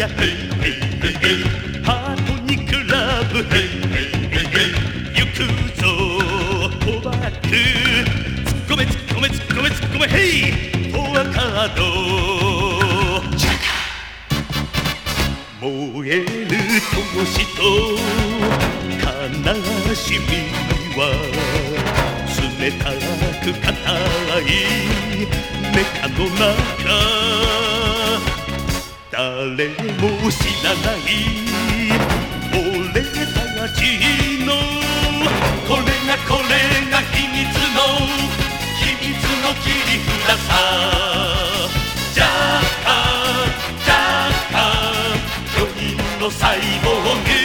がヘイヘイヘイヘイハートにクラブヘイヘイヘイヘイ行くぞオバック突っ込め突っ込め突っ込め突っ込めヘイフォアカードジャカ燃える闘志と悲しみは冷たく硬いメカの中誰も知らない俺たちのこれが秘密の切り札さジャッカージャッカー4人のサイボーグ